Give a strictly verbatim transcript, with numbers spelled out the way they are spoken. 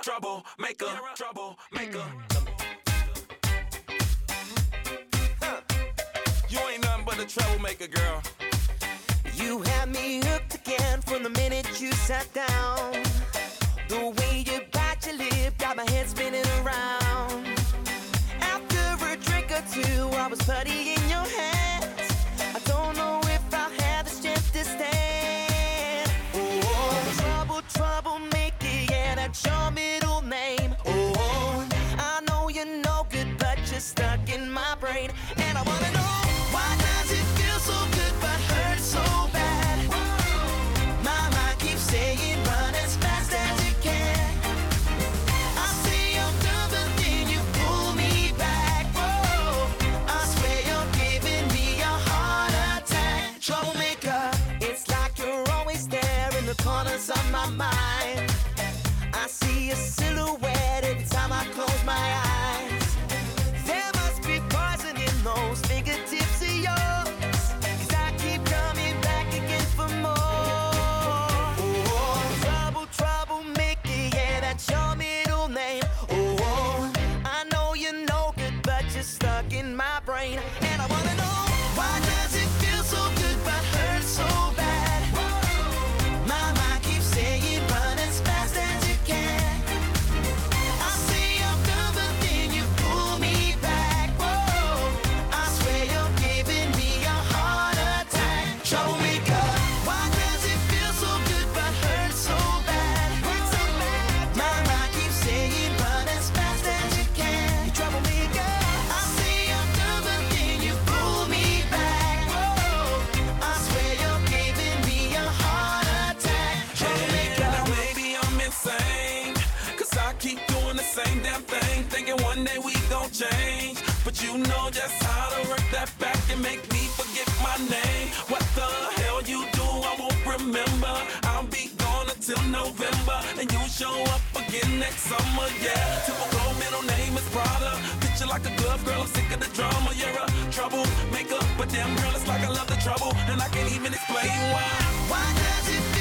a troublemaker, troublemaker. Huh. You ain't nothing but a troublemaker, girl. You had me hooked again from the minute you sat down. The way you bite your lip got my head spinning around. After a drink or two, I was putty in your hands. I don't know if I have the strength to stand. Oh, trouble, troublemaker, yeah, that's your middle name. Oh, I know you're no good, but you're stuck in my brain. And I wanna know, why does it feel so good but hurt so bad? My mind keeps saying run as fast as you can. I say I'm done, but then you pull me back. Whoa, I swear you're giving me a heart attack. Troublemaker, it's like you're always there in the corners of my mind. I see a silhouette every time I close my eyes. There must be poison in those fingertips of yours, 'cause I keep coming back again for more. Oh, trouble, troublemaker, yeah, that's your middle name. Oh, I know you're no good, but you're stuck in my brain. And I wanna know, why does it feel so good but hurt so bad? My mind keeps saying run as fast as you can. I say I'm done, but then you pull me back. Whoa, I swear you're giving me a heart attack. Troublemaker, why does it feel so good but hurt so bad? My mind keeps saying run as fast as you can. You troublemaker, I say I'm done, but then you pull me back. Whoa, I swear you're giving me a heart attack. Troublemaker. Now maybe I'm insane, 'cause I keep doing the same damn thing, thinking one day we gon' change. But you know just how to work that back and make me forget my name. What the hell you do, I won't remember. I'll be gone until November, and you show up again next summer, yeah. Typical middle name is Prada. Picture like a glove, girl, I'm sick of the drama. You're a troublemaker, but damn girl, it's like I love the trouble, and I can't even explain why. Why does it